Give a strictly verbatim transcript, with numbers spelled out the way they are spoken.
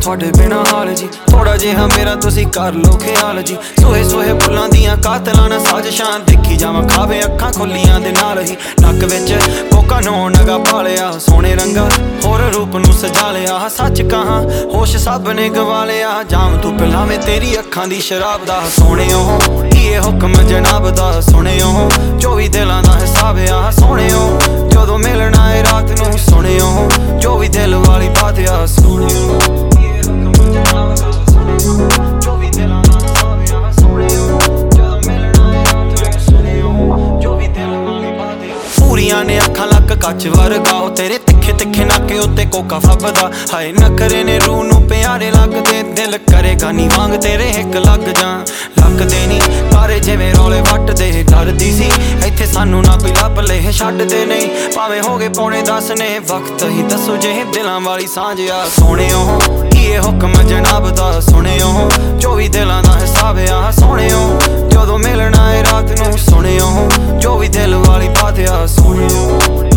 ਤੁਹਾਡੇ ਬਿਨਾ ਹਾਲ जी। थोड़ा जिहा मेरा तुसी कर लो ख्याल जी। सोहे सोहे फुल्लां दियां कातलाना साजिशां देखी जावां खावे अखां खुल्लियां दे नाल ही। नक विच कोका नौ नगा पालिया सोने रंगा होर रूप नूं सजा लिया। सच कहां होश सब ने गवा लिया जाम तू पिलावे तेरी अखां दी शराब दा। सोने ये हुक्म जनाब दा सुने जो भी दिलां दा हिसाब आ सोने जदों मिलना है रात नूं सुने जो भी दिल वाली बात आ सोने ये हुक्म जनाब दा जो भी दिलां दा हिसाब आ सोने जदों मिलना है रात नूं सुने जो भी दिल वाली बात आ। पूरियां ने अखां लक कच वर्गा तेरे तिखे तिखे नाके उत्ते कोका फबदा हाय नखरे ने रूह नूं प्यारे लगदे दिल करेगा नी वांग तेरे हिक लग जा लगदे नी तारे जिवें रौले वटदे डरदी सी इत्थे सानू ना कोई लभ ले छड्डदे नहीं भावें हो गए पौने दस ने वक्त ही दसो जे दिलां वाली सांझ आ सोने ये हुक्म जनाब दा सुने जो भी दिलां दा हिसाब आ सोने जदों मिलना है रात नूं सुने जो भी दिल वाली बात आ सोने।